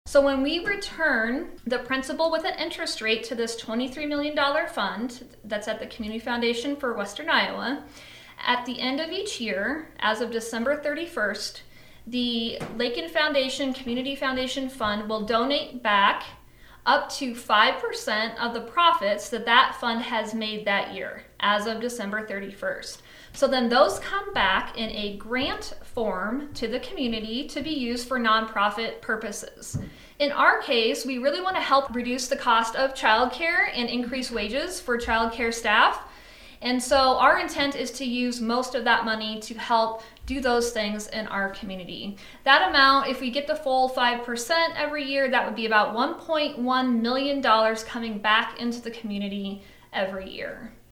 So when we return the principal with an interest rate to this $23 million fund that's at the Community Foundation for Western Iowa, at the end of each year, as of December 31st, the Lakin Foundation Community Foundation Fund will donate back up to 5% of the profits that fund has made that year as of December 31st. So then those come back in a grant form to the community to be used for nonprofit purposes. In our case, we really want to help reduce the cost of childcare and increase wages for childcare staff. And so our intent is to use most of that money to help do those things in our community. That amount, if we get the full 5% every year, that would be about $1.1 million coming back into the community every year.